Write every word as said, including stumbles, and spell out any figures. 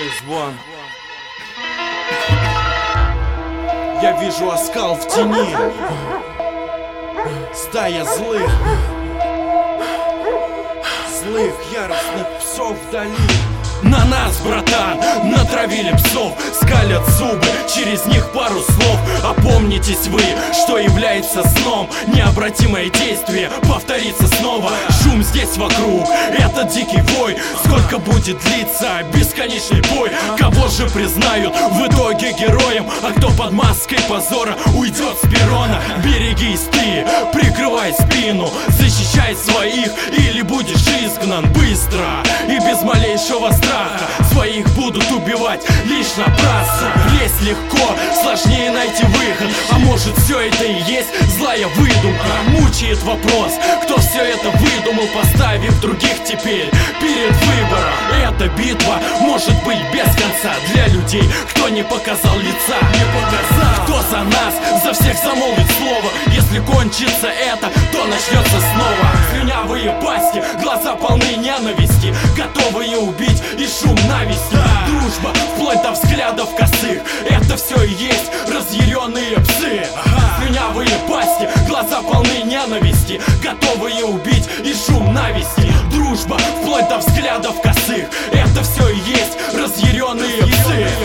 звон. Я вижу оскал в тени, стая злых, злых яростных псов вдали. На нас, братан, натравили псов, скалят зубы, через них пару слов. Опомнитесь вы, что является сном. Необратимое действие повторится снова. Шум здесь вокруг, это дикий вой. Сколько будет длиться бесконечный бой? Кого же признают в итоге героем? А кто под маской позора уйдет с перрона? Берегись ты, прикрывай спину, защищай своих, или будешь изгнан быстро и без малейшего страха. Своих будут убивать лишь напрасно. Лезть легко, сложнее найти выход. А может, все это и есть злая выдумка? Мучает вопрос, кто все это выдумал, поставив других теперь перед выбором. Эта битва может быть без конца для людей, кто не показал лица, не показал. Кто за нас, за всех замолвит слово. Если кончится это, то начнется снова. Слюнявые пасти, глаза полны ненависти, готовые убить и шум нависти. Дружба, вплоть до взглядов косых, это все и есть разъяренные псы. Слюнявые пасти, глаза полны ненависти, готовые убить и шум нависти. Дружба, вплоть до взглядов косых, это все и есть разъяренные псы.